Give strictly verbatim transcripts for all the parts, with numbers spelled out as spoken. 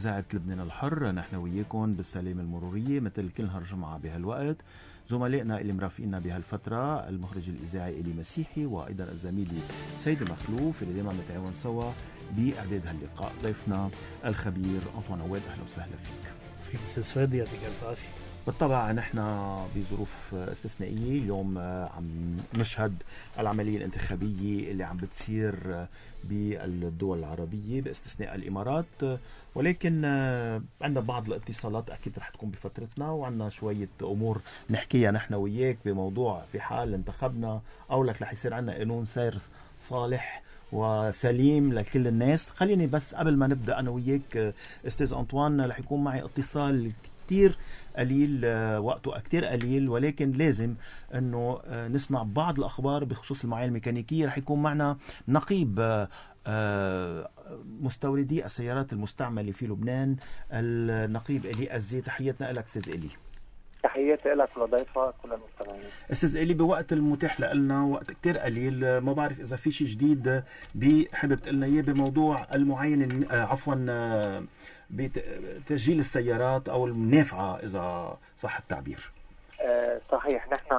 إذاعة لبنان الحر، نحن وياكم بالسلامة المرورية مثل كل نهار جمعة بهالوقت. زملائنا اللي مرافقينا بهالفترة المخرج الإذاعي إلي مسيحي، وأيضا الزميلي سيد مخلوف اللي دائما نتعاون سوا بإعداد هاللقاء. ضيفنا الخبير أنطوان عواد، أهلا وسهلا فيك. فيك أستاذ فادي، يعطيك ألف عافية. بالطبع نحن بظروف استثنائية اليوم عم نشهد العملية الانتخابية اللي عم بتصير بالدول العربية باستثناء الإمارات، ولكن عندنا بعض الاتصالات أكيد رح تكون بفترتنا، وعندنا شوية أمور نحكيها نحن وياك بموضوع في حال انتخبنا أو لك رح يصير عندنا قانون سير صالح وسليم لكل الناس. خليني بس قبل ما نبدأ أنا وياك أستاذ أنطوان، رح يكون معي اتصال كتير قليل، وقته كتير قليل، ولكن لازم انه نسمع بعض الاخبار بخصوص المعايير الميكانيكيه. رح يكون معنا نقيب مستوردي السيارات المستعمله في لبنان، النقيب إلي أزي. تحياتنا لك استاذ إلي. تحياتي لك ولضيفك كل المستمعين. استاذ إلي، بوقت المتاح لنا وقت كتير قليل، ما بعرف اذا في شيء جديد بحب تقلنا اياه بموضوع المعاين، عفوا بتسجيل السيارات او النافعه اذا صح التعبير. أه صحيح، نحن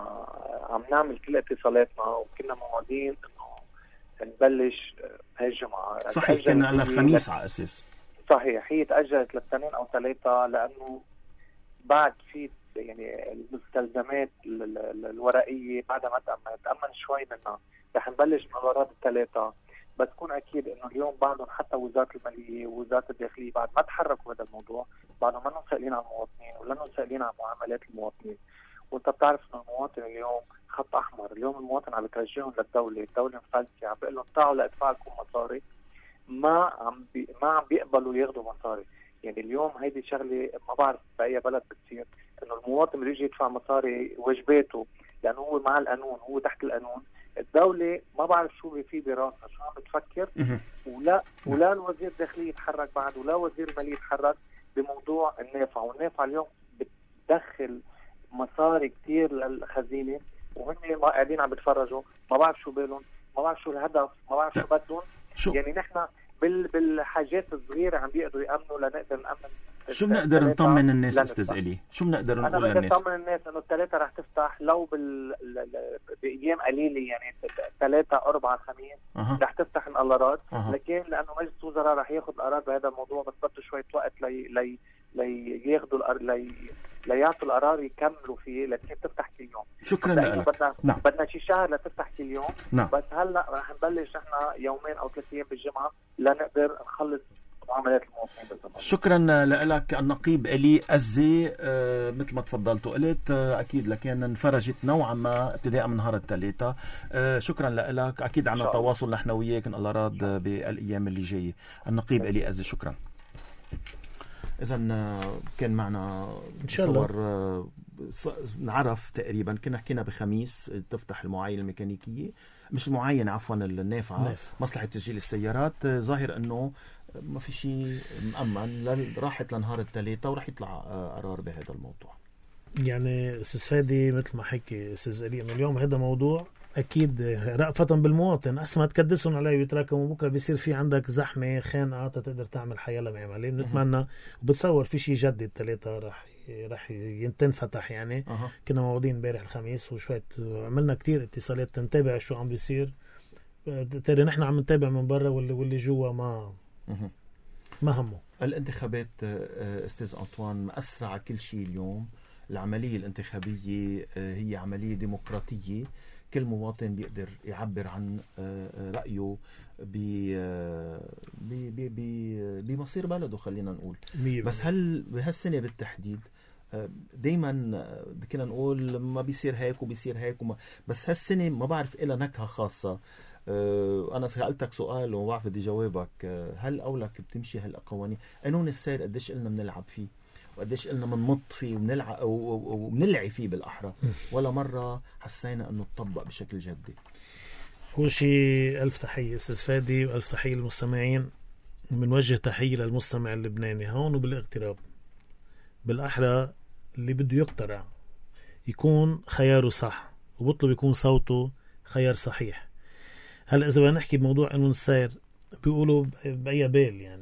عم نعمل كل اتصالاتنا وكنا موعدين انه نبلش هالجمعه. صحيح، كنا على الخميس على اساس. صحيح، هي تاجلت لاثنين او ثلاثه لانه بعد في يعني المستلزمات الورقيه بعد ما تأمن تأمن شوي منها. رح نبلش من الأغراض الثلاثه، بس تكون اكيد انه اليوم بعدهم حتى وزاره الماليه ووزاره الداخليه بعد ما تحركوا هذا الموضوع، بعدهم ما سائلين عن المواطنين ولا سائلين عن معاملات المواطنين. وانت بتعرف انه المواطن اليوم خط احمر. اليوم المواطن عم بترجعهم للدوله، الدوله مفلسه، عم بيقول لهم تعالوا لادفع لكم مصاري، ما عم بي ما عم بيقبلوا ياخذوا مصاري. يعني اليوم هيدي شغله ما بعرف باي بلد بتصير، انه المواطن بده يجي يدفع مصاري واجباته لانه هو مع القانون، هو تحت القانون. الدوله ما بعرف شو في براسها، شو عم بتفكر، ولا ولا الوزير الداخليه يتحرك بعد، ولا وزير الماليه يتحرك بموضوع النافعه. والنافعه اليوم بتدخل مصاري كتير للخزينه، وهم ما قاعدين عم بتفرجوا، ما بعرف شو بالهم، ما بعرف شو الهدف، ما بعرف شو بدهم. يعني نحن بال بالحاجات الصغيره عم بيقدروا يامنوا لنقدر نامن. شو بنقدر نطمن الناس استاذ إلي؟ شو بنقدر نقول للناس؟ انا بنطمن الناس انه الثلاثه رح تفتح لو بال بايام قليله، يعني ثلاثه اربعه خميس أه. رح تفتح القرارات أه. لكن لانه مجلس الوزراء رح ياخذ قرار بهذا الموضوع، بس بده شويه وقت لي لي لياخذوا لي ليعطوا القرار يكملوا فيه، لكن تفتح كل يوم. شكرا لك. بدنا نعم. بدنا شي شهر لتفتح كل يوم نعم. بس هلا رح نبلش نحن يومين او ثلاث ايام بالجمعه لنقدر نخلص معاملات المواطنين بالضبط. شكرا لك النقيب إلي أزي. أه مثل ما تفضلت وقلت أه اكيد لكن انفرجت نوعا ما ابتداء من نهار الثلاثاء. أه شكرا لك. اكيد عنا تواصل نحن وياك ان الله راد بالايام اللي جايه. النقيب إلي أزي، شكرا. إذا كان معنا إن شاء الله نعرف تقريبا، كنا حكينا بخميس تفتح المعاينة الميكانيكية، مش المعاينة عفوا النافعة ناف. مصلحة تسجيل السيارات. ظاهر أنه ما في شيء مأمن، راحت لنهار الثلاثة ورح يطلع قرار بهذا الموضوع. يعني أستاذ فادي مثل ما حكي أستاذ إلي إنه اليوم هذا موضوع أكيد رأفة بالمواطن، أسمى تكدسهم عليه ويتراكموا، بكرة بيصير في عندك زحمة خانقة تقدر تعمل حيالة معملية. بنتمنى وبتصور في شيء جديد ثلاثة رح رح ينفتح. يعني أه. كنا موعودين امبارح الخميس وشوية عملنا كتير اتصالات تنتابع شو عم بيصير. ترى نحن عم نتابع من برا، واللي واللي جوا ما أه. ما همه. الانتخابات استاذ أنطوان مأثرة على كل شيء اليوم. العملية الانتخابية هي عملية ديمقراطية، كل مواطن بيقدر يعبر عن رأيه بمصير بلده خلينا نقول. بس هل بهالسنة بالتحديد دايما كنا نقول ما بيصير هيك وبيصير هيك وما، بس هالسنة ما بعرف إلا نكهة خاصة. أنا سألتك سؤال وما بعرف بدي جوابك، هل أولك بتمشي هالقوانين؟ قانون السير قديش قلنا بنلعب فيه وقديش قلنا بنمط فيه وبنلعب وبنلعب فيه بالأحرى، ولا مرة حسينا أنه تطبق بشكل جدي. هو شيء ألف تحية أستاذ فادي وألف تحية للمستمعين. بنوجه تحية للمستمع اللبناني هون وبالاغتراب بالأحرى اللي بده يقترع يكون خياره صح وبطلب يكون صوته خيار صحيح. هل إذا بدنا نحكي بموضوع قانون السير بيقولوا بأي بال، يعني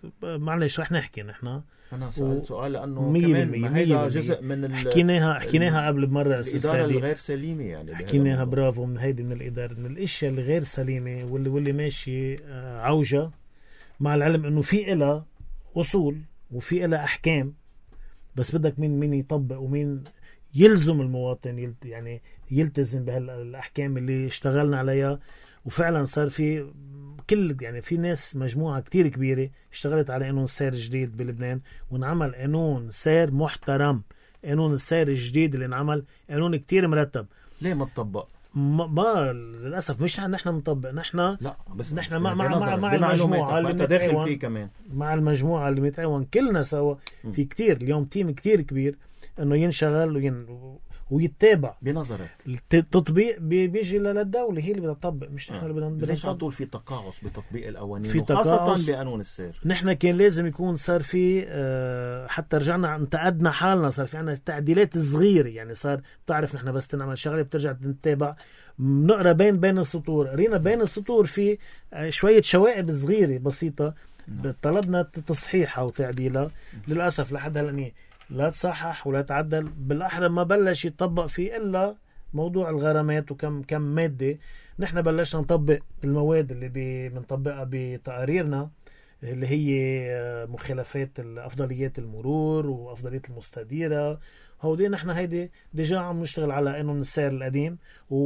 معلش رح نحكي نحن. أنا سألت سؤال لأنه كمان ما هيدا جزء من حكيناها حكيناها قبل مرة الإدارة الغير سليمة يعني حكيناها برافو من هيدي من الإدارة من الأشياء اللي غير سليمة واللي واللي ماشي عوجة، مع العلم إنه في إلها أصول وفي إلها أحكام، بس بدك مين مين يطبق ومين يلزم المواطن يلت يعني يلتزم بهالأحكام اللي اشتغلنا عليها. وفعلا صار في كل يعني في ناس مجموعة كتير كبيرة اشتغلت على قانون السير الجديد بلبنان، ونعمل قانون سير محترم. قانون السير الجديد اللي انعمل قانون كتير مرتب. ليه ما تطبق؟ ما, ما للأسف مش نحن مطبق، نحن لا بس نحن مع مع مع, مع المجموعة اللي متعاون فيه كمان مع المجموعة اللي متعاون كلنا سوا في كتير اليوم تيم كتير كبير انه ينشغل وين ويتابع. بنظرك التطبيق بيجي للدولة هي اللي بدها تطبق، مش نحن اللي بدنا. ليش على طول في تقاعس بتطبيق القوانين في وخاصة بقانون السير؟ نحن كان لازم يكون صار في حتى رجعنا انتقدنا حالنا، صار في عنا تعديلات صغيرة يعني. صار بتعرف نحن بس نعمل شغلة بترجع تتابع، نقرأ بين بين السطور، قرينا بين السطور في شوية شوائب صغيرة بسيطة طلبنا تصحيحها وتعديلها. للأسف لحد هلأ لا تصحح ولا تعدل، بالأحرى ما بلش يتطبق فيه إلا موضوع الغرامات وكم كم مادة. نحن بلشنا نطبق المواد اللي بنطبقها بتقاريرنا اللي هي مخالفات أفضليات المرور وأفضليات المستديرة. هودي نحن هيدي ديجا عم نشتغل على قانون السير القديم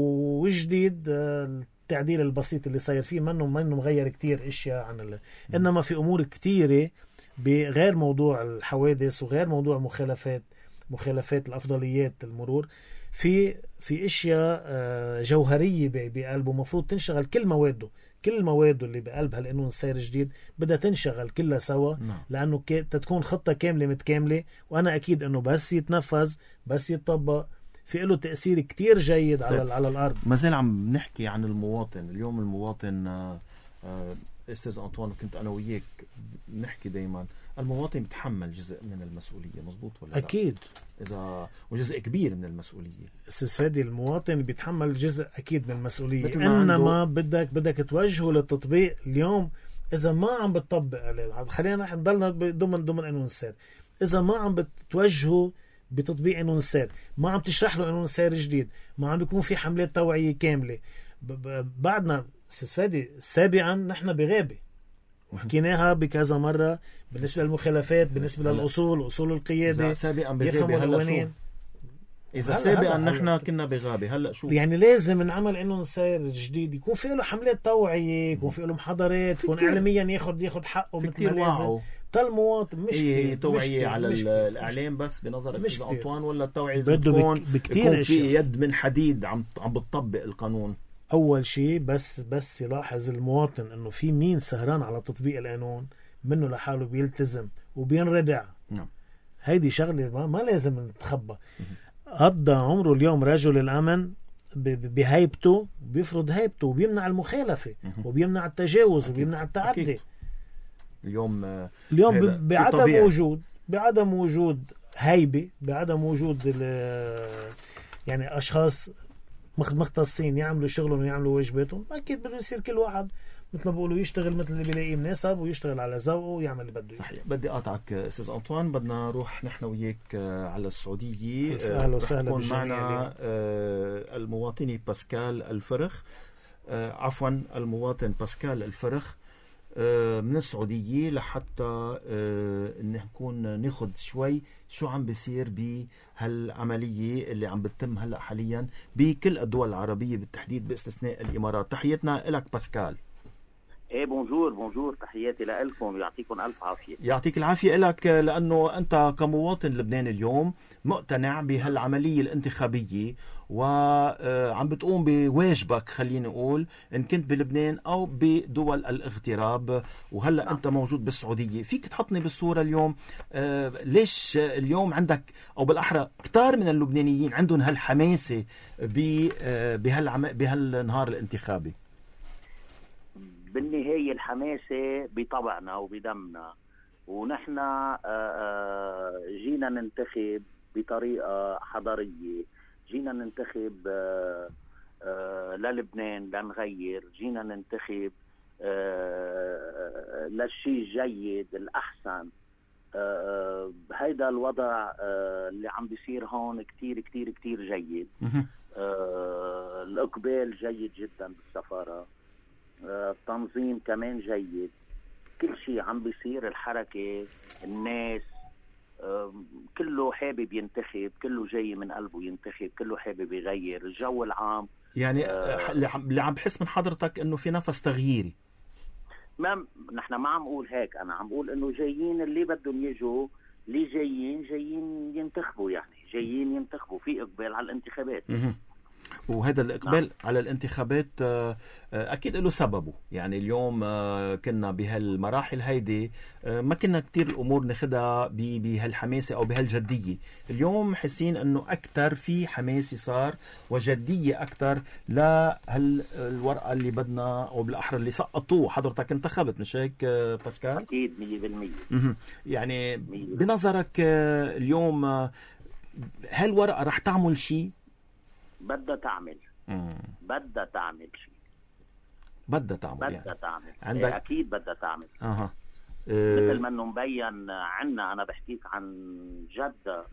وجديد. التعديل البسيط اللي صاير فيه منه منه مغير كتير اشياء عن ال... انما في امور كتيره بغير موضوع الحوادث وغير موضوع مخالفات مخالفات الافضليات المرور، في في اشياء جوهريه بقلبه مفروض تنشغل كل مواده. كل المواد اللي بقلب هالقانون السير الجديد بدها تنشغل كلها سوا، لانه تكون خطه كامله متكامله. وانا اكيد انه بس يتنفذ بس يتطبق في له تأثير كتير جيد على طيب. على الأرض. ما زال عم نحكي عن المواطن اليوم. المواطن أستاذ أنطوان كنت أنا وياك نحكي دايما المواطن بيتحمل جزء من المسؤولية، مزبوط ولا أكيد لا؟ إذا وجزء كبير من المسؤولية. أستاذ فادي المواطن بيتحمل جزء أكيد من المسؤولية، إنما بدك بدك توجهه للتطبيق. اليوم إذا ما عم بتطبق عليه، خلينا نحن نضلنا ضمن ضمن قانون السير، إذا ما عم بتوجهه بتطبيق قانون السير، ما عم تشرح له قانون السير الجديد، ما عم بيكون في حملات توعية كاملة. بعدنا أستاذ فادي سابقا نحن بغابة وحكيناها بكذا مرة بالنسبة للمخالفات، بالنسبة للأصول أصول القيادة. سابقا بغابة هلا شو؟ إذا سابقا نحن كنا بغابة هلا شو؟ يعني لازم نعمل قانون السير الجديد يكون في له حملات توعية، يكون في له محاضرات، يكون إعلاميا ياخد ياخد حقه مثل ما لازم. المواطن مش هي توعية على مش الإعلام بس بنظرك أستاذ أنطوان، ولا التوعية بتكون بكتير في يد من حديد عم عم بتطبق القانون؟ أول شيء بس بس يلاحظ المواطن إنه في مين سهران على تطبيق القانون منه لحاله بيلتزم وبينردع. نعم. هيدي شغلة ما, ما لازم نتخبى. قضى عمره اليوم رجل الأمن بهيبته، بيفرض هيبته وبيمنع المخالفة وبيمنع التجاوز أكيد. وبيمنع التعدي. أكيد. اليوم اليوم بعدم وجود بعدم وجود هيبة، بعدم وجود يعني أشخاص مختصين يعملوا شغلهم ويعملوا واجباتهم، أكيد بده يصير كل واحد مثل ما بقولوا يشتغل مثل اللي بيلاقيه مناسب ويشتغل على ذوقه ويعمل اللي بده. صحيح. بدي أقاطعك أستاذ أنطوان، بدنا نروح نحن وياك على السعودية. أهلا وسهلا. يكون معنا المواطني باسكال الفرخ، عفوا المواطن باسكال الفرخ من السعودية، لحتى نكون ناخد شوي شو عم بيصير بهالعملية اللي عم بتتم هلأ حاليا بكل الدول العربية بالتحديد باستثناء الإمارات. تحياتنا لك باسكال. ايه بونجور بونجور، تحياتي لكم، يعطيكم ألف عافية. يعطيك العافية لك، لأنه أنت كمواطن لبناني اليوم مقتنع بهالعملية الانتخابية وعم بتقوم بواجبك، خليني أقول إن كنت بلبنان أو بدول الاغتراب، وهلأ نعم. أنت موجود بالسعودية. فيك تحطني بالصورة اليوم ليش اليوم عندك أو بالأحرى كتار من اللبنانيين عندهم هالحماسة بهالنهار الانتخابي؟ بالنهاية الحماسة بطبعنا وبدمنا، ونحن جينا ننتخب بطريقة حضارية، جينا ننتخب للبنان لنغير، جينا ننتخب للشيء الجيد الأحسن. آه هيدا الوضع آه اللي عم بيصير هون كتير كتير كتير جيد. آه الإقبال جيد جدا بالسفارة، آه التنظيم كمان جيد، كل شيء عم بيصير، الحركة، الناس، آه كله حابب ينتخب، كله جاي من قلبه ينتخب، كله حابب يغير الجو العام. يعني آه اللي عم بحس من حضرتك انه في نفس تغييري. ما نحن ما عم اقول هيك، انا عم اقول انه جايين اللي بدهم يجوا، اللي جايين جايين ينتخبوا، يعني جايين ينتخبوا، في اقبال على الانتخابات. وهذا الإقبال نعم. على الانتخابات أكيد له سببه. يعني اليوم كنا بهالمراحل هيدي ما كنا كتير الأمور ناخدها بهالحماسة أو بهالجدية. اليوم حسين أنه أكتر في حماسة صار وجدية أكتر لهالورقة اللي بدنا، أو بالأحرى اللي سقطوه. حضرتك انتخبت مش هيك باسكال؟ أكيد مية بالمية. يعني مية بالمية. بنظرك اليوم هالورقة رح تعمل شيء؟ بدها تعمل مم. بدها تعمل شيء بدها تعمل بدها يعني. تعمل عندك... إيه أكيد بدها تعمل. أه. مثل ما إنه مبين عنا، أنا بحكيك عن جدة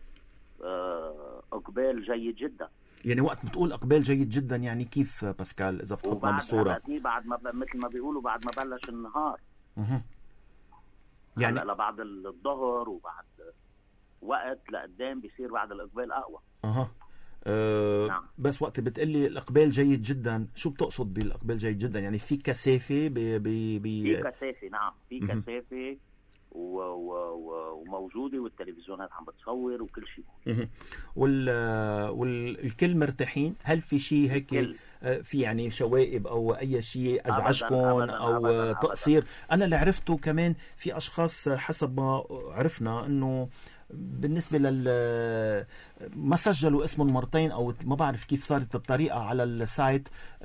إقبال جيد جدا. يعني وقت بتقول إقبال جيد جدا يعني كيف باسكال إذا بتحطنا بالصورة؟ بعد ما ب... مثل ما بيقولوا بعد ما بلش النهار. مه. يعني لبعد الظهر وبعد وقت لقدام بيصير بعد الإقبال أقوى. أه. أه نعم. بس وقت بتقلي الإقبال جيد جدا، شو بتقصد بالإقبال جيد جدا؟ يعني في كثافة ب ب ب في كثافة نعم، في كثافة و... و... وموجودة، والتلفزيونات عم بتصور وكل شيء. وال والكل مرتاحين؟ هل في شيء هيك كل... في يعني شوائب او اي شيء ازعجكم او أبداً تقصير؟ أبداً. انا اللي عرفته كمان في اشخاص حسب ما عرفنا انه بالنسبة لل ما سجلوا اسمهم مرتين او ما بعرف كيف صارت الطريقة على السايت،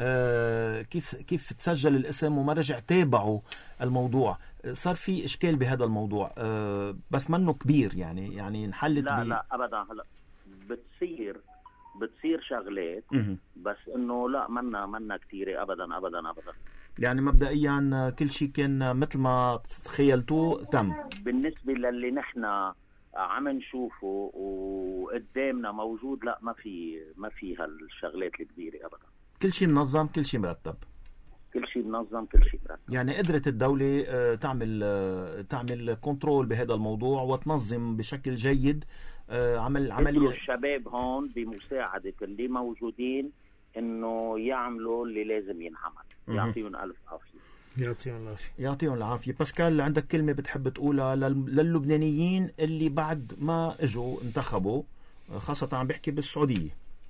كيف كيف تسجل الاسم وما رجع تابعوا الموضوع. صار في اشكال بهذا الموضوع، بس منه كبير يعني يعني نحلت لا بي... لا ابدا. هلا بتصير بتصير شغلات بس انه لا منا منا كثيره ابدا ابدا ابدا. يعني مبدئيا كل شيء كان مثل ما تخيلتوه تم بالنسبه للي نحن عم نشوفه وقدامنا موجود. لا ما في ما في هالشغلات الكبيره ابدا. كل شيء منظم، كل شيء مرتب، كل شيء منظم، كل شيء مرتب. يعني قدرت الدولة تعمل تعمل كنترول بهذا الموضوع وتنظم بشكل جيد عمل عملية. الشباب هون بمساعدة اللي موجودين انه يعملوا اللي لازم ينعمل. يعطيهم الف عافية. يعطيهم العافية. يعطيهم العافية. باسكال عندك كلمة بتحب تقولها للبنانيين اللي بعد ما اجوا انتخبوا، خاصة عم بحكي بالسعودية؟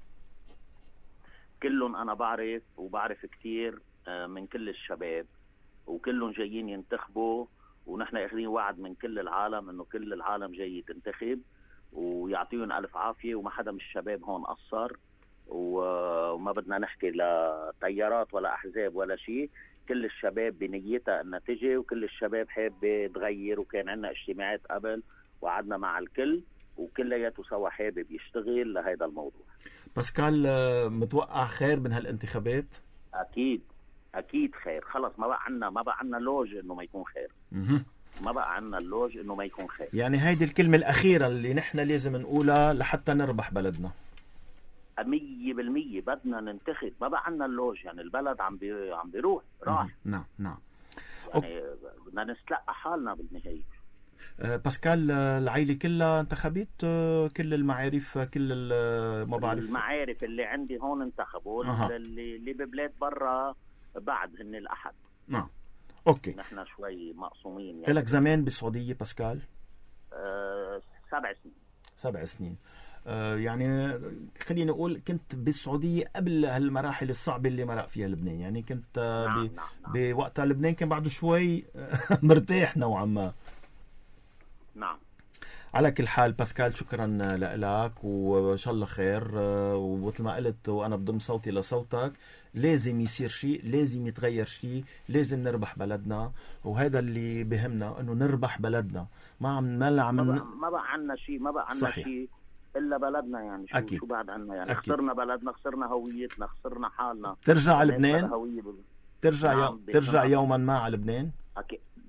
كلهم انا بعرف وبعرف كتير من كل الشباب، وكلهم جايين ينتخبوا، ونحن اخذين وعد من كل العالم انه كل العالم جاي تنتخب، ويعطيهم الف عافية. وما حدا من الشباب هون قصر، وما بدنا نحكي لا طيارات ولا احزاب ولا شيء. كل الشباب بنيتها انها تجي، وكل الشباب حابة تغير، وكان عندنا اجتماعات قبل وقعدنا مع الكل، وكلياته سوا حابب يشتغل لهذا الموضوع. باسكال متوقع خير من هالانتخابات؟ اكيد اكيد خير. خلص ما بقى عنا ما بقى عنا لوج انه ما يكون خير. مه. ما بقى عنا اللوج انه ما يكون خير. يعني هيدي الكلمة الأخيرة اللي نحن لازم نقولها لحتى نربح بلدنا. مية بالمية بدنا ننتخب. ما بقى عنا اللوج، يعني البلد عم بي... عم بيروح راح. نعم نعم. يعني بدنا نستلقى حالنا بالنهاية. أه باسكال العائلة كلها انتخبت، كل المعارف كل ما بعرف المعارف اللي عندي هون انتخبوا. أه. اللي اللي ببلاد برا بعد هن الأحد. نعم اوكي. نحن شوي مقصومين. يعني لك زمان بالسعودية باسكال؟ أه سبع سنين. سبع سنين. أه يعني خليني اقول كنت بالسعودية قبل هالمراحل الصعبة اللي مرق فيها لبنان. يعني كنت نعم ب... نعم نعم. بوقتها لبنان كان بعده شوي مرتاح نوعا ما. نعم. على كل حال باسكال شكرا لك وان شاء الله خير. ومثل ما قلت وانا بضم صوتي لصوتك، لازم يصير شيء، لازم يتغير شيء، لازم نربح بلدنا، وهذا اللي بهمنا انه نربح بلدنا. ما عم ما عم ما بقى, ما بقى عنا شيء، ما بقى عنا شيء الا بلدنا. يعني شو أكيد. شو بعد عنا يعني؟ أكيد. خسرنا بلدنا، خسرنا هويتنا، خسرنا حالنا. ترجع على لبنان؟ ترجع نعم. يوم... ترجع يوما ما على لبنان؟ اكيد برجع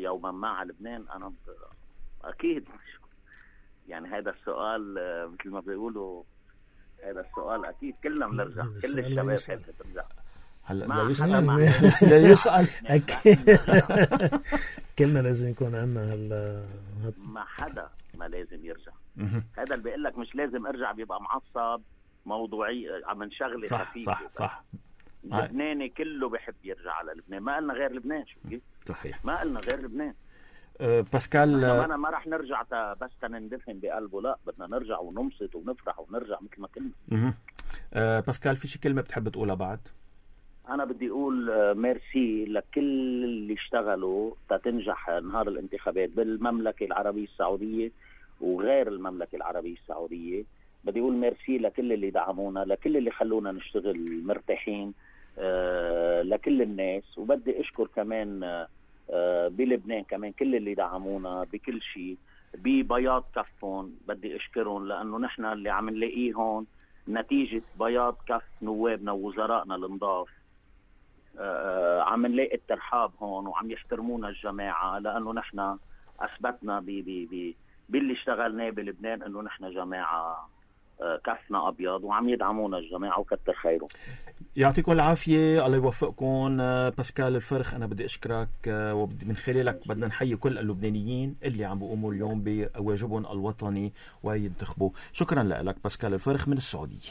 يوما ما على لبنان؟ أنا أكيد يعني هذا السؤال مثل ما بيقولوا، هذا السؤال أكيد كلنا بنرجع، كل الشباب بتحب ترجع. هلا لا يسأل لا يسأل أكيد كلنا لازم يكون عندنا هال ما حدا ما لازم يرجع. هذا اللي بيقول لك مش لازم ارجع بيبقى معصب موضوعي عم نشغله خفيف. صح صح. لبناني كله بيحب يرجع على لبنان، ما قلنا غير لبنان. شو كيف؟ صحيح، ما قلنا غير لبنان. أه باسكال انا ما راح نرجع بس تندفن بقلبه، لا بدنا نرجع وننبسط ونفرح ونرجع مثل ما كنا. أه باسكال في شي كلمه بتحب تقولها بعد؟ انا بدي اقول ميرسي لكل اللي اشتغلوا تتنجح نهار الانتخابات بالمملكه العربيه السعوديه وغير المملكه العربيه السعوديه. بدي اقول ميرسي لكل اللي دعمونا، لكل اللي خلونا نشتغل مرتاحين، أه لكل الناس. وبدي اشكر كمان أه بلبنان كمان كل اللي دعمونا بكل شيء، ببياض كفهم بدي اشكرهم، لانه نحن اللي عم نلاقيه هون نتيجه بياض كف نوابنا ووزرائنا النضاف. أه عم نلاقي الترحاب هون وعم يحترمونا الجماعه، لانه نحن اثبتنا بي بي بي باللي اشتغلناه بلبنان انه نحن جماعه كفنا ابيض وعم يدعمونا الجماعه وكتر خيرهم. يعطيكم العافيه، الله يوفقكم. باسكال الفرخ انا بدي اشكرك، وبدي من خلالك بدنا نحيي كل اللبنانيين اللي عم بيقوموا اليوم بواجبهم الوطني وينتخبوا. شكرا لك باسكال الفرخ من السعوديه.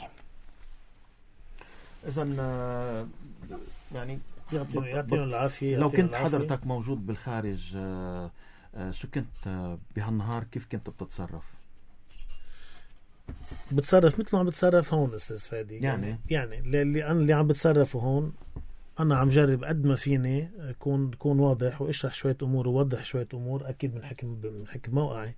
اذا يعني يعطيهم العافيه. لو كنت حضرتك موجود بالخارج شو كنت بهالنهار كيف كنت بتتصرف؟ بتصرف مثل ما عم بتصرف هون استاذ فادي. يعني يعني اللي انا اللي عم بتصرفه هون انا عم جرب قد ما فيني اكون اكون واضح واشرح شويه امور ووضح شويه امور، اكيد من حكم من حكم موقعي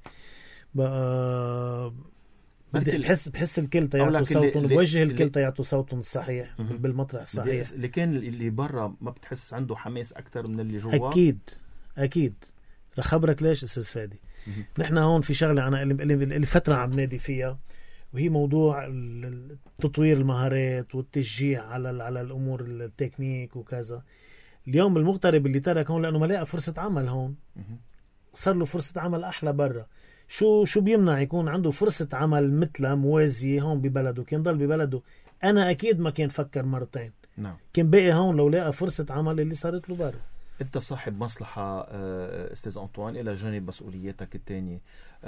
بقى بدي بحس بحس الكل تيعطوا صوتهم، بوجه الكل تيعطوا صوتهم الصحيح بالمطرح الصحيح. اللي كان اللي برا ما بتحس عنده حماس اكثر من اللي جوا؟ اكيد اكيد. رح خبرك ليش استاذ فادي. نحن هون في شغله انا اللي فتره عم نادي فيها، وهي موضوع تطوير المهارات والتشجيع على على الامور التكنيك وكذا. اليوم المغترب اللي ترك هون لانه ما لقى فرصه عمل هون، صار له فرصه عمل احلى برا. شو شو بيمنع يكون عنده فرصه عمل مثلها موازيه هون ببلده؟ كان ضل ببلده انا اكيد ما كان فكر مرتين. نعم. كان باقي هون لو لقى فرصه عمل اللي صارت له برا. انت صاحب مصلحة استاذ أنطوان، الى جانب مسؤولياتك الثانية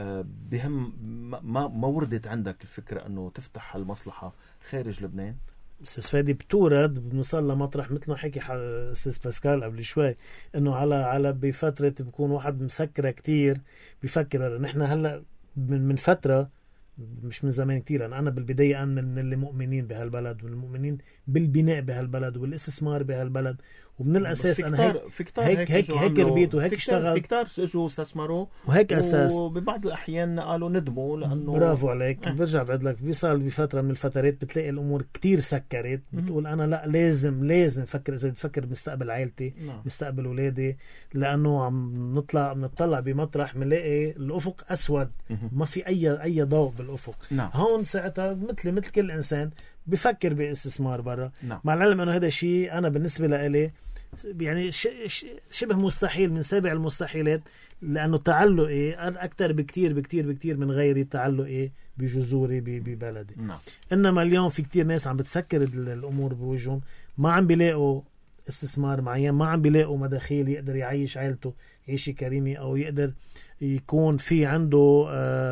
بهم ما ما وردت عندك الفكرة انه تفتح المصلحة خارج لبنان؟ استاذ فادي بتورد بنوصل لمطرح مثل ما حكي استاذ باسكال قبل شوي، انه على على بفترة بكون واحد مسكرة كتير بفكر. نحن هلا من من فترة مش من زمان كتير، أنا, أنا بالبداية أنا من اللي مؤمنين بهالبلد والمؤمنين بالبناء بهالبلد والاستثمار بهالبلد، ومن الأساس أنا هيك هيك هيك, هيك ربيت وهيك اشتغل. في كتار اجوا استثمروا وهيك أساس، وببعض الأحيان قالوا ندموا لأنه برافو عليك. أه. برجع بعد لك بيصل بفترة من الفترات بتلاقي الأمور كتير سكرت، بتقول أنا لا لازم لازم فكر إذا بتفكر بمستقبل عائلتي نعم. مستقبل أولادي، لأنه عم نطلع بنطلع بمطرح بنلاقي الأفق أسود، ما في أي أي ضوء بالأفق نعم. هون ساعتها مثل مثل كل إنسان بفكر باستثمار برا نعم. مع العلم أنه هذا شيء أنا بالنسبة لإلي يعني شبه مستحيل من سابع المستحيلات، لأنه تعلقي أكتر بكتير بكتير بكتير من غيري تعلقي بجذوري ببلدي نعم. إنما اليوم في كتير ناس عم بتسكر الأمور بوجههم، ما عم بيلاقوا استثمار معين، ما عم بيلاقوا مداخيل يقدر يعيش عائلته عيشة كريمة، أو يقدر يكون في عنده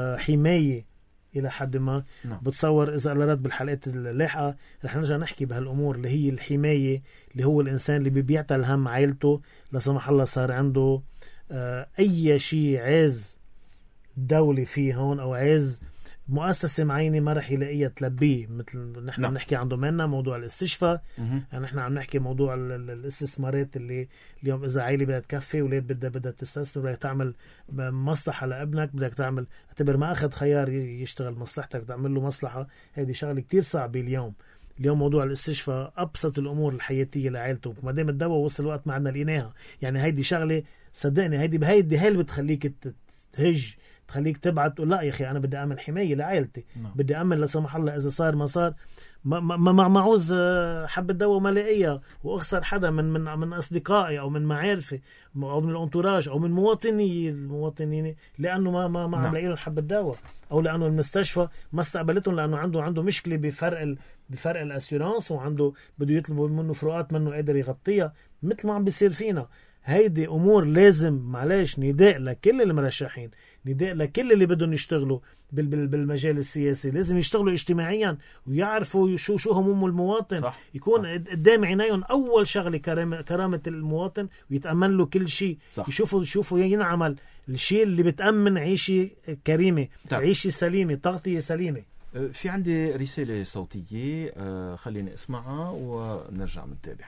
حماية إلى حد ما نعم. بتصور إذا قررت بالحلقات اللاحقة رح نرجع نحكي بهالأمور اللي هي الحماية، اللي هو الإنسان اللي بيعتل هم عائلته لا سمح الله صار عنده آه أي شيء عايز دولة فيه هون أو عايز مؤسسة معينة ما رح يلاقيها تلبيه. مثل نحن نعم. بنحكي عن دوميننا موضوع الاستشفاء، يعني نحن عم نحكي موضوع الاستثمارات اللي اليوم إذا عائلة بدها تكفي ولاد بدها بدها تستثمر، بدك تعمل مصلحة لابنك، بدك تعمل اعتبر ما أخذ خيار يشتغل مصلحتك تعمل له مصلحة. هذه شغلة كتير صعبة اليوم. اليوم موضوع الاستشفاء أبسط الأمور الحياتية لعائلته، ما دام الدواء وصل الوقت ما عندنا لقيناها. يعني هيدي شغلة صدقني هيدي بهيدي هي اللي بتخليك تهج، تخليك تبعت تقول لا يا أخي أنا بدي أعمل حماية لعائلتي، نعم. بدي أعمل لا سمح الله إذا صار ما صار ما ما معوز حبة دواء ما لاقيها واخسر حدا من من من اصدقائي او من معارفي او من الانتوراج او من مواطني المواطنين لانه ما ما ما عم لاقي لهم حبة دواء، او لانه المستشفى ما استقبلتهم لانه عنده عنده مشكله بفرق ال بفرق الاسيورانس وعنده بده يطلبوا منه فروقات منه قادر يغطيها مثل ما عم بيصير فينا. هيدي امور لازم معلش نداء لكل المرشحين، نداء لكل اللي بدهم يشتغلوا بالمجال السياسي، لازم يشتغلوا اجتماعيا ويعرفوا شو شو هموم المواطن. صح. يكون صح. قدام عينيهم اول شغله كرامه كرامه المواطن ويتامن له كل شيء. يشوفوا يشوفوا ينعمل الشيء اللي بتامن عيشه كريمه، عيشه سليمه، تغطيه سليمه. في عندي رساله صوتيه خليني اسمعها ونرجع نتابع.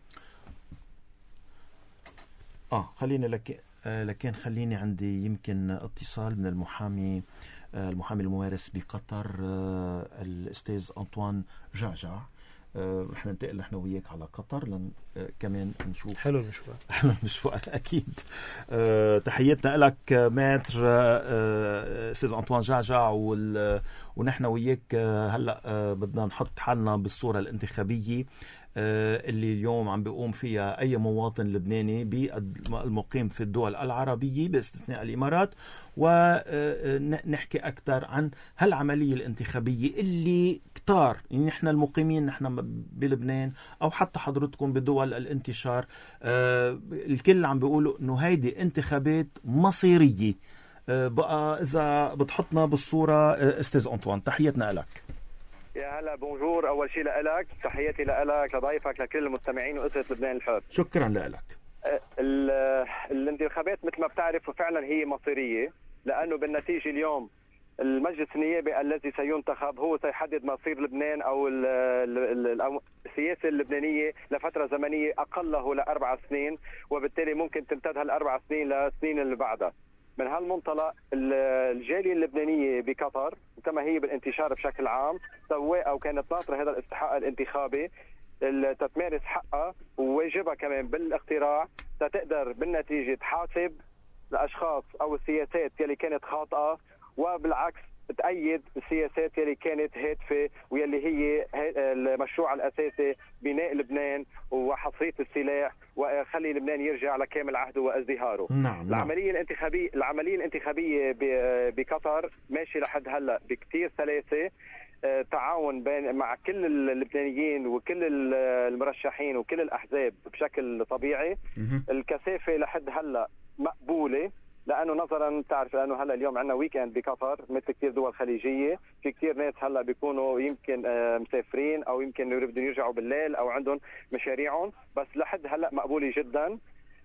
اه خليني لك لكن خليني عندي يمكن اتصال من المحامي المحامي الممارس بقطر الاستاذ أنطوان جعجع. رح ننتقل نحن وياك على قطر لن كمان نشوف حلو المشوار. حلو المشوار اكيد. تحياتنا لك ماتر استاذ أنطوان جعجع، ونحن وياك هلا بدنا نحط حالنا بالصورة الانتخابية اللي اليوم عم بيقوم فيها أي مواطن لبناني بالمقيم في الدول العربية باستثناء الإمارات، ونحكي أكثر عن هالعملية الانتخابية اللي كتار يعني نحن المقيمين نحن بلبنان أو حتى حضرتكم بدول الانتشار الكل عم بيقولوا إنه هيدي انتخابات مصيرية. بقى إذا بتحطنا بالصورة أستاذ أنطوان، تحياتنا لك. يا هلا بونجور، اول شيء لك تحياتي لك لضيفك لكل المستمعين واسره لبنان الحر. شكرا لك. الانتخابات مثل ما بتعرف فعلا هي مصيريه، لانه بالنتيجه اليوم المجلس النيابي الذي سينتخب هو سيحدد مصير لبنان او السياسه اللبنانيه لفتره زمنيه اقله لاربع سنين، وبالتالي ممكن تمتد هالاربع سنين للسنين اللي بعدها. من هالمنطلق الجالية اللبنانية بقطر كما هي بالانتشار بشكل عام سواء أو كانت ناطرة هذا الاستحقاق الانتخابي تتمارس حقها وواجبها كمان بالاقتراع، تقدر بالنتيجة تحاسب الأشخاص أو السياسات يلي كانت خاطئة، وبالعكس تأيد السياسات يلي كانت هادفة ويلي هي المشروع الأساسي بناء لبنان وحصرية السلاح وخلي لبنان يرجع لكامل عهده وازدهاره. نعم. العملية الانتخابية العملية الانتخابية بقطر ماشي لحد هلا بكتير سلاسة، تعاون بين مع كل اللبنانيين وكل المرشحين وكل الأحزاب بشكل طبيعي. الكثافة لحد هلا مقبولة، لانه نظرا تعرف لانه هلا اليوم عندنا ويكند بقطر مثل كثير دول خليجيه، في كثير ناس هلا بيكونوا يمكن مسافرين او يمكن بدهم يرجعوا بالليل او عندهم مشاريعهم، بس لحد هلا مقبوله جدا،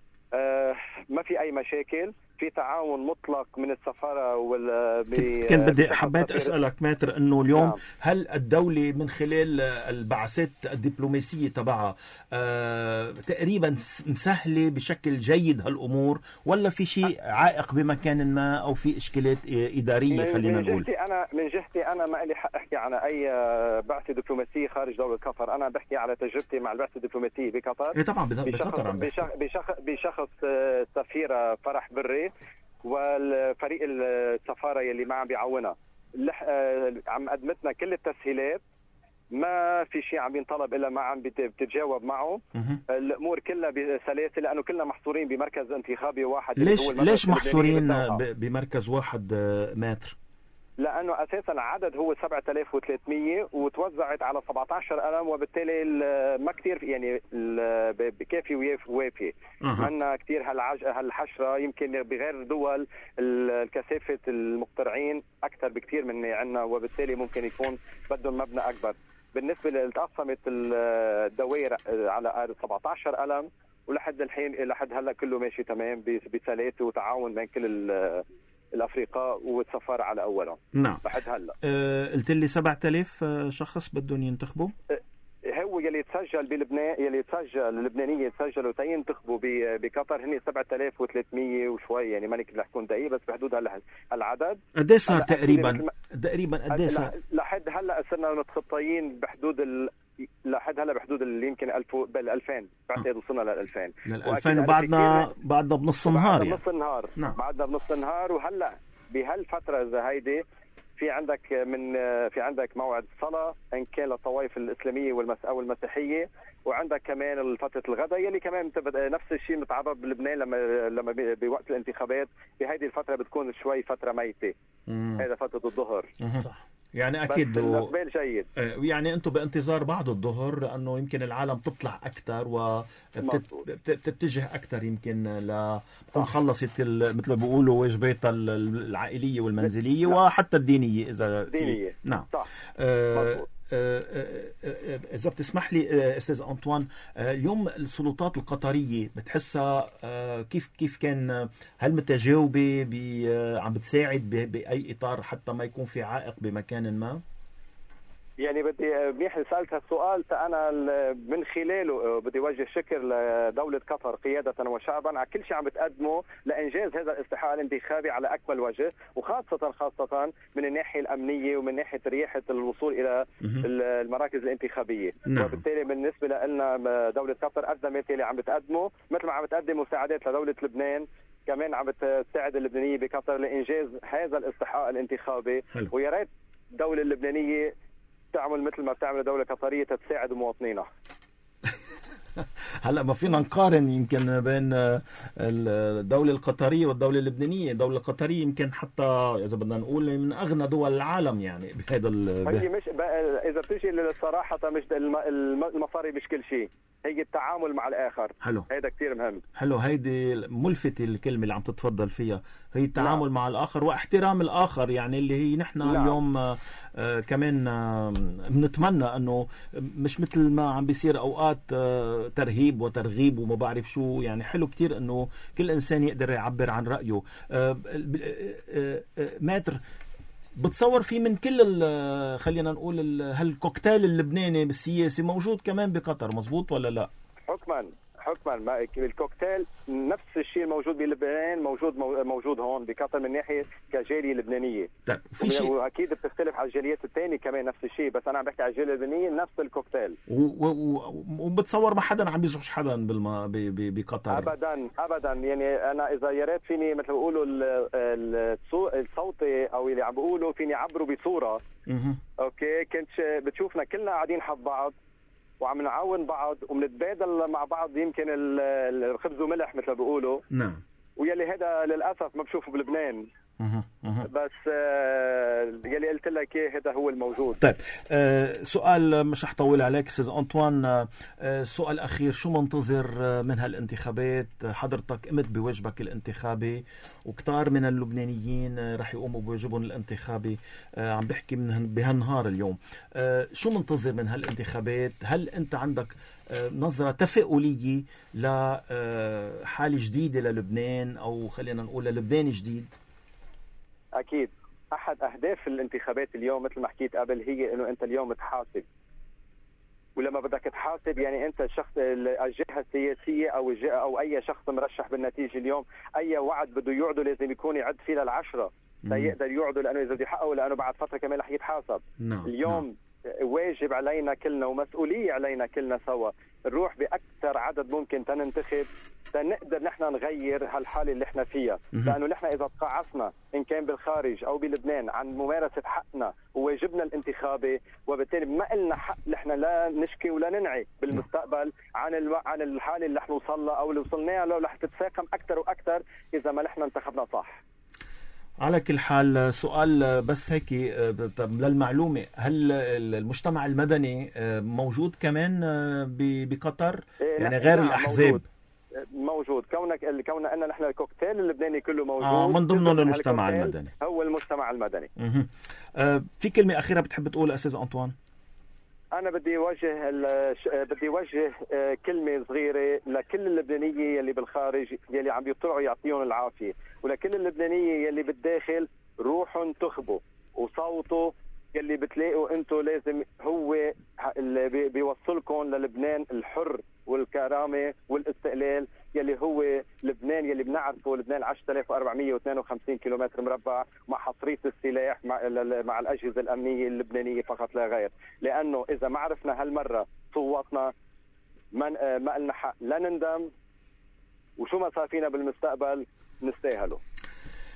ما في اي مشاكل، في تعاون مطلق من السفاره وال كان بدي حبيت اسالك ماتر انه اليوم نعم. هل الدوله من خلال البعثات الدبلوماسيه تبعها آه تقريبا مسهله بشكل جيد هالامور، ولا في شيء عائق بمكان ما او في اشكالات اداريه؟ خلينا من نقول جهتي انا من جهتي انا ما لي حق احكي عن اي بعثه دبلوماسيه خارج دوله قطر، انا بحكي على تجربتي مع البعثه الدبلوماسيه بقطر. اي طبعا بقطر عم بشخص بشخص, بشخص السفيره فرح بري والفريق السفاره يلي معه بيعاونها، عم قدمتنا كل التسهيلات، ما في شيء عم ينطلب الا ما عم بتتجاوب معه. الامور كلها بسلاسه لانه كلنا محصورين بمركز انتخابي واحد. ليش ليش محصورين بمركز واحد متر؟ لانه اساسا العدد هو سبعة آلاف وثلاثمية وتوزعت على سبعة عشر قلم، وبالتالي ما كثير يعني بكافي ووافي. عندنا كثير هالحشره، يمكن بغير دول الكثافه المقترعين اكثر بكثير من عندنا، وبالتالي ممكن يكون بدهم مبنى اكبر. بالنسبه لتقسمت الدوائر على سبعة عشر قلم، ولحد الحين لحد هلا كله ماشي تمام بسلاسه وتعاون بين كل الافريقاء والسفاره على اولهم. نعم. لحد هلا أه قلت لي سبعة آلاف شخص بدهم ينتخبوا. هو يلي تسجل بلبنان، يلي تسجل اللبنانيه تسجلوا تينتخبوا بقطر هن سبعة آلاف وثلاثمية وشوي، يعني ما نقدر نحكي دقيق بس بحدود هالعدد. قد ايه صار تقريبا تقريبا قد ايه صار لحد هلا؟ صرنا متخطيين بحدود ال... لحد هلا بحدود اللي يمكن ألف بال ألفين، بعد وصلنا لل ألفين لل ألفين وبعدنا بعدنا بنص النهار يعني. بنص النهار. نعم. بعدنا بنص النهار، وهلا بهالفتره اذا هيدي في عندك من في عندك موعد الصلاه ان كان للطوائف الاسلاميه والمس او المسيحيه، وعندك كمان فتره الغداء يلي كمان نفس الشيء متعرض بلبنان لما لما بوقت الانتخابات بهذه الفتره بتكون شوي فتره ميته. هذا فتره الظهر. صح. يعني اكيد الاقبال جيد. يعني انتم بانتظار بعد الظهر لانه يمكن العالم تطلع اكثر وبتتجه اكثر يمكن ل تكون خلصت مثل ما بيقولوا واجباتها العائليه والمنزليه لا. وحتى الدينيه اذا دينيه. نعم صح. آه إذا بتسمح لي أستاذ أنطوان، اليوم السلطات القطرية بتحسها كيف كيف كان، هل متجاوبة عم بتساعد بأي إطار حتى ما يكون في عائق بمكان ما؟ يعني بدي منيح سألت هالسؤال، أنا من خلاله بدي وجه شكر لدولة قطر قيادة وشعبا على كل شيء عم بتقدمه لإنجاز هذا الاستحقاق الانتخابي على أكمل وجه، وخاصة خاصة من الناحية الأمنية ومن ناحية ريحة الوصول إلى المراكز الانتخابية. نعم. وبالتالي بالنسبة لنا دولة قطر قدمت اللي عم بتقدمه، مثل ما عم بتقدم مساعدات لدولة لبنان كمان عم بتساعد اللبنانية بقطر لإنجاز هذا الاستحقاق الانتخابي. ويا ريت الدولة اللبنانية تعمل مثل ما بتعمل دولة قطرية تساعد مواطنينها. هلا ما فينا نقارن يمكن بين الدولة القطرية والدولة اللبنانية. الدولة القطرية يمكن حتى إذا بدنا نقول من أغنى دول العالم يعني بهذا هي مش إذا بتيجي للصراحة مش المصاري مش كل شيء، هي التعامل مع الآخر. حلو. هيدا كتير مهم. حلو. هيدي ملفتة الكلمة اللي عم تتفضل فيها، هي التعامل لا. مع الآخر واحترام الآخر، يعني اللي هي نحن لا. اليوم آه آه كمان آه بنتمنى أنه مش مثل ما عم بيصير أوقات آه ترهيب وترغيب وما بعرف شو، يعني حلو كتير أنه كل إنسان يقدر يعبر عن رأيه. آه آه آه ماتر بتصور في من كل خلينا نقول هالكوكتيل اللبناني بالسياسي موجود كمان بقطر، مزبوط ولا لا؟ حكما حكما الكوكتيل نفس الشيء الموجود بلبنان موجود موجود هون بقطر من ناحيه كجاليه لبنانيه. طيب في شيء واكيد بتختلف على الجاليات الثانيه كمان نفس الشيء، بس انا عم بحكي على الجاليه اللبنانيه نفس الكوكتيل. وبتصور ما حدا عم بيزعج حدا بالما بقطر ابدا ابدا. يعني انا اذا يا ريت فيني مثل بيقولوا الصوتي او اللي عم بيقولوا فيني عبروا بصوره اوكي كنت بتشوفنا كلنا قاعدين حد بعض وعم نعاون بعض وبنتبادل مع بعض يمكن الخبز وملح مثل ما بيقولوا. نعم. ويلي هذا للاسف ما بشوفه بلبنان. بس يلي قلت لك ايه هذا هو الموجود. طيب آه سؤال مش رح طول عليك استاذ انطوان، آه سؤال اخير، شو منتظر من هالانتخابات؟ حضرتك قمت بواجبك الانتخابي وكتار من اللبنانيين رح يقوموا بواجبهم الانتخابي، آه عم بحكي من بهالنهار اليوم، آه شو منتظر من هالانتخابات؟ هل انت عندك آه نظرة تفاؤلية لحالة جديدة للبنان او خلينا نقول للبنان جديد؟ أكيد أحد أهداف الانتخابات اليوم مثل ما حكيت قبل هي إنه أنت اليوم تحاسب، ولما بدك تحاسب يعني أنت الشخص الجهة السياسية أو الجهة أو أي شخص مرشح بالنتيجة اليوم أي وعد بده يوعده لازم يكون يعد فيه للعشرة ليقدر يوعده، لأنه إذا بده يحققه لأنه بعد فترة كمان رح يتحاسب. نعم. اليوم نعم. واجب علينا كلنا ومسؤولية علينا كلنا سوا نروح بأكثر عدد ممكن تننتخب تنقدر نحن نغير هالحالة اللي احنا فيها، لأنه نحن إذا تقاعسنا إن كان بالخارج أو بلبنان عن ممارسة حقنا وواجبنا الانتخابي، وبالتالي ما لنا حق نحن لا نشكي ولا ننعي بالمستقبل عن الو... عن الحالة اللي احنا وصلنا أو اللي وصلناها لو رح تتفاقم أكثر وأكثر إذا ما نحن انتخبنا صح. على كل حال سؤال بس هيك للمعلومة، هل المجتمع المدني موجود كمان بقطر؟ يعني غير نعم الأحزاب؟ موجود. موجود كونك كوننا أن نحن الكوكتيل اللبناني كله موجود. آه من ضمنهم المجتمع المدني. هو المجتمع المدني. آه في كلمة أخيرة بتحب تقولها أستاذ أنطوان؟ أنا بدي وجه بدي وجه كلمة صغيرة لكل اللبنانية يلي بالخارج يلي عم يطلعوا يعطيهم العافية، ولكل اللبنانية يلي بالداخل روحوا انتخبوا وصوتوا يلي بتلاقوا انتوا لازم هو اللي بيوصلكم للبنان الحر والكرامة والاستقلال يلي هو لبنان يلي بنعرفه، لبنان عشرة آلاف وأربعمية واثنين وخمسين كيلومتر مربع مع حصرية السلاح مع, مع الأجهزة الأمنية اللبنانية فقط لا غير. لأنه إذا ما عرفنا هالمرة صوتنا ما ما لنا حق لا نندم، وشو ما صار فينا بالمستقبل نستاهله.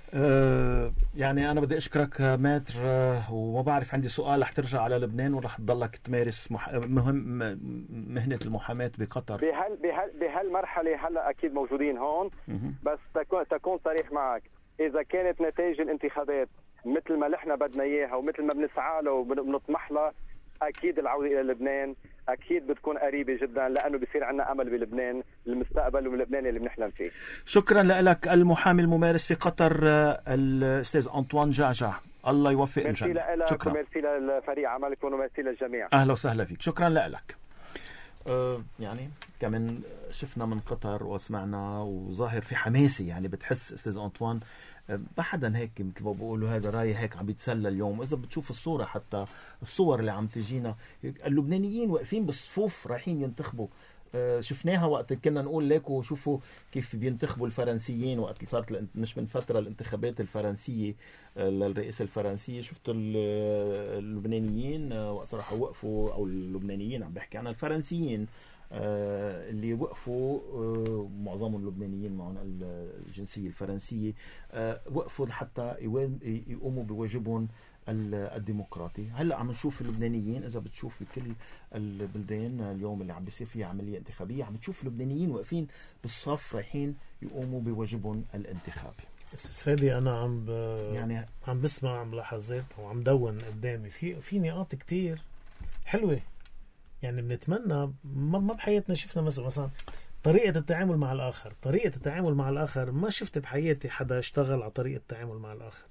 أه يعني أنا بدي أشكرك ماتر، أه وما بعرف عندي سؤال رح ترجع على لبنان ورح تضلك تمارس مح... مهم مهنة المحاماة بقطر بهال بهال بهالمرحلة هلا أكيد موجودين هون. بس تكون تكون صريح معك، إذا كانت نتائج الانتخابات مثل ما نحن بدنا إياها ومثل ما بنسعى له وبنطمح له، أكيد العودة إلى لبنان أكيد بتكون قريبة جدا، لأنه بيصير عنا أمل بلبنان، المستقبل ولبنان اللي بنحلم فيه. شكرا لك المحامي الممارس في قطر الأستاذ أنطوان جعجع، الله يوفق الجميع. شكرا. ميرسي لفريق عملكم وميرسي للجميع. أهلا وسهلا فيك، شكرا لك. أه يعني كمان شفنا من قطر وسمعنا وظاهر في حماسي، يعني بتحس أستاذ أنطوان ما حدا هيك مثل ما بقولوا هذا راي هيك عم بيتسلى اليوم. إذا بتشوف الصورة، حتى الصور اللي عم تجينا اللبنانيين واقفين بالصفوف رايحين ينتخبوا. آه شفناها وقت كنا نقول ليكوا شوفوا كيف بينتخبوا الفرنسيين وقت صارت مش من فترة الانتخابات الفرنسية آه للرئاسة الفرنسية. شفتوا اللبنانيين آه وقت راحوا وقفوا، أو اللبنانيين عم بحكي عن الفرنسيين آه اللي وقفوا، آه معظمهم اللبنانيين معهم الجنسية الفرنسية، آه وقفوا حتى يقوموا بواجبهم الديمقراطي. هلا عم نشوف اللبنانيين، اذا بتشوف بكل البلدان اليوم اللي عم بيصير فيها عمليه انتخابيه، عم تشوف اللبنانيين واقفين بالصف رايحين يقوموا بواجبهم الانتخابي. استاذ فادي انا عم ب... يعني عم بسمع ملاحظات وعم دون قدامي في في نقاط كتير حلوه، يعني بنتمنى ما, ما بحياتنا شفنا مثلا مثلا طريقه التعامل مع الاخر. طريقه التعامل مع الاخر ما شفت بحياتي حدا اشتغل على طريقه التعامل مع الاخر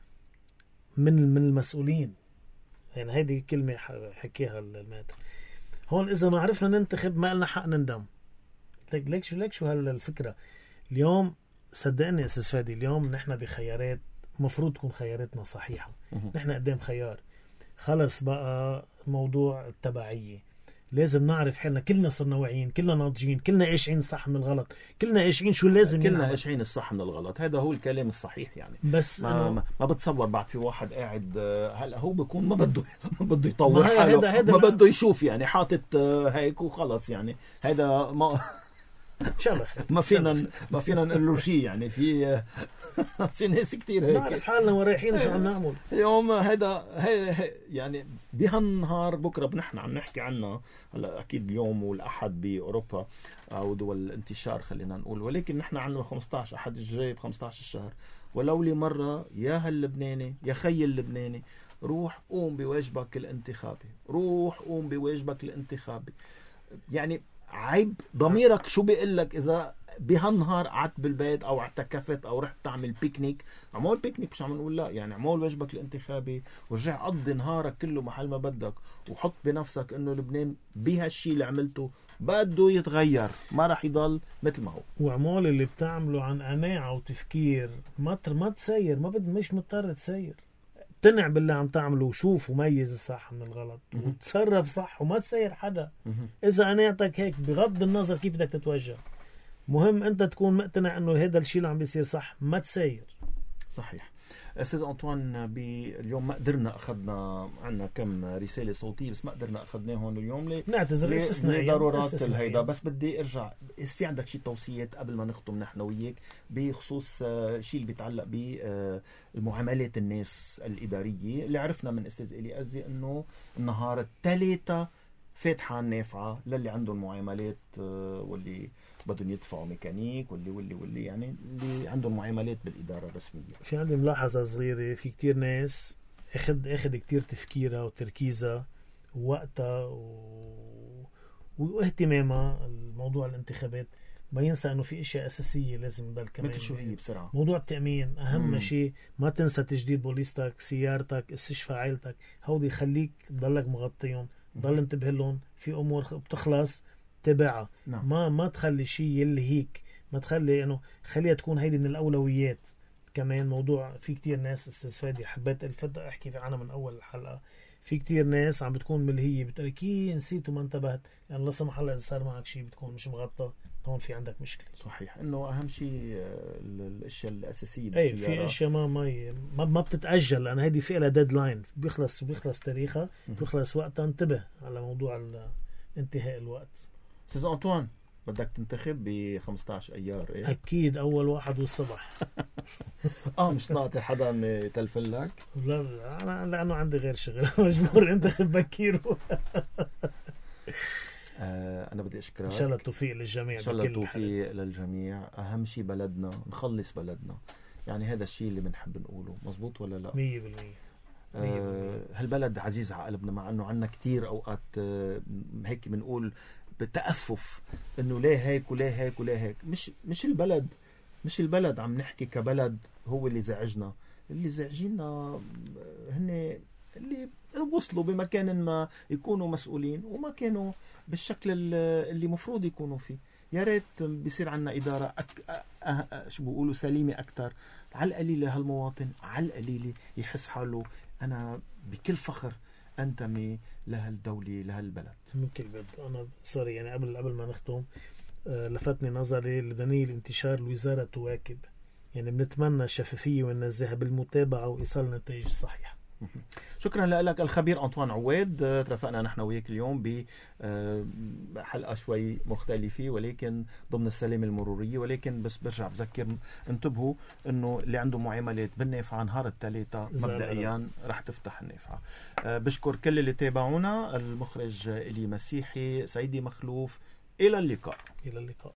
من من المسؤولين. يعني هيدي كلمة حكيها الماتر هون. إذا ما عرفنا ننتخب ما لنا حق نندم. ليك شو ليك شو هالفكرة اليوم. صدقني أستاذ فادي، اليوم نحن بخيارات مفروض تكون خياراتنا صحيحة. نحن قدام خيار، خلص بقى موضوع التبعية. لازم نعرف حالنا، كلنا صرنا واعيين، كلنا ناضجين، كلنا قاشعين الصح من الغلط، كلنا قاشعين شو لازم كلنا قاشعين الصح من الغلط. هذا هو الكلام الصحيح. يعني بس ما, ما, ما بتصور بعد في واحد قاعد هلا هو بيكون ما بده ما بده يطور حاله، هيدا هيدا ما بده يشوف، يعني حاطط هيك وخلص. يعني هذا ما شبخ ما فينا ما فينا نقول له شيء. يعني في في ناس كتير هيك نعرف حالنا ورايحين شو عم نعمل يوم. هذا هي يعني بهالنهار بكره بنحن عم نحكي عنه. هلا اكيد اليوم والاحد باوروبا او دول الانتشار خلينا نقول، ولكن نحن عندنا خمسة عشر احد الجاي ب خمسة عشر الشهر. ولو لي مره يا هاللبناني يا خي اللبناني، روح قوم بواجبك الانتخابي، روح قوم بواجبك الانتخابي. يعني عيب ضميرك شو بيقول لك اذا بهالنهار قعدت بالبيت او اعتكفت او رحت تعمل بيكنيك. عمول بيكنيك مش عم نقول لا، يعني عمول واجبك الانتخابي ورجع قضي نهارك كله محل ما بدك، وحط بنفسك انه لبنان بهالشي اللي عملته بده يتغير، ما راح يضل مثل ما هو. وعمول اللي بتعمله عن قناعة وتفكير، ما ما تسير، ما بد مش مضطر تسير. اقتنع باللي عم تعمله وشوف وميز الصح من الغلط وتصرف صح وما تسير حدا. إذا قناعتك هيك بغض النظر كيف بدك تتوجه، مهم أنت تكون مقتنع أنه هذا الشيء اللي عم بيصير صح، ما تسير. صحيح. أستاذ أنطوان، اليوم ما قدرنا أخذنا عنا كم رسالة صوتية بس ما قدرنا أخذناهم اليوم ليه نعتذر استثنائيا ضرورات الهيدا. بس بدي أرجع، إذا في عندك شيء توصيات قبل ما نختم نحن وياك بخصوص شيء اللي بيتعلق بالمعاملات الناس الإدارية اللي عرفنا من أستاذ إلي أزي أنه النهار الثلاثة فاتحة نافعة للي عندهم معاملات واللي بدهم يدفعوا ميكانيك واللي واللي واللي يعني اللي عندهم معاملات بالإدارة الرسمية. في عندي ملاحظة صغيرة، في كتير ناس اخد اخد كتير تفكيرها وتركيزها ووقتها و... واهتمامها الموضوع الانتخابات، ما ينسى انه في اشياء اساسيه لازم نضل كمان. مثل شو هي بسرعه؟ موضوع التامين اهم شيء، ما تنسى تجديد بوليستك، سيارتك، استشفاء عائلتك، هودي خليك تضلك مغطيهم، ضل انتبه لهم. في امور بتخلص تبعها. نعم. ما ما تخلي شيء يلي هيك، ما تخلي انه خليها تكون هيدي من الاولويات. كمان موضوع في كتير ناس استاذ فادي حبيت الفت احكي عنها من اول الحلقه، في كتير ناس عم بتكون ملهيه بتقول كي نسيت وما انتبهت، لان لا سمح الله اذا صار معك شيء بتكون مش مغطى، هون في عندك مشكله. صحيح، انه اهم شيء الاشياء الاساسيه اي في اشياء ما ما ما, ما بتتاجل، لان هيدي في لها ديدلاين، بيخلص بيخلص تاريخها، بيخلص وقتها. انتبه على موضوع انتهاء الوقت. استاذ أنطوان، بدك تنتخب ب خمسة عشر ايار إيه؟ اكيد اول واحد والصبح. اه مش ناطر حدا يتلفل لك؟ لا انا لانه عندي غير شغل مجبور انتخب بكير. آه انا بدي اشكرك، ان شاء الله التوفيق للجميع، ان شاء الله التوفيق للجميع. اهم شيء بلدنا، نخلص بلدنا، يعني هذا الشيء اللي بنحب نقوله. مزبوط ولا لا؟ مية بالمية. آه هالبلد عزيز على قلبنا، مع انه عنا كتير اوقات آه هيك بنقول بتأفف انه ليه هيك وليه هيك وليه هيك. مش مش البلد مش البلد عم نحكي كبلد هو اللي زعجنا، اللي زعجينا هن اللي وصلوا بمكان ما يكونوا مسؤولين وما كانوا بالشكل اللي مفروض يكونوا فيه. يا ريت بيصير عنا إدارة أك... أه... شو بيقولوا سليمة أكتر. على القليلة هالمواطن على القليلة يحس حاله أنا بكل فخر أنتمي لهالدولة لهالبلد. ممكن بد أنا سوري يعني قبل قبل ما نختم آه لفتني نظري اللبنانية الانتشار الوزارة تواكب، يعني بنتمنى الشفافية والنزاهة بالمتابعة وإيصال النتائج الصحيحة. شكرا لك الخبير أنطوان عواد. ترافقنا نحن وياك اليوم بحلقة شوي مختلفة ولكن ضمن السلامة المرورية، ولكن بس برجع بذكر انتبهوا انه اللي عنده معاملات بالنافعة نهار الثلاثة مبدئيا رح تفتح النافعة. بشكر كل اللي تابعونا. المخرج إلي مسيحي، سعيدي مخلوف، إلى اللقاء. إلى اللقاء.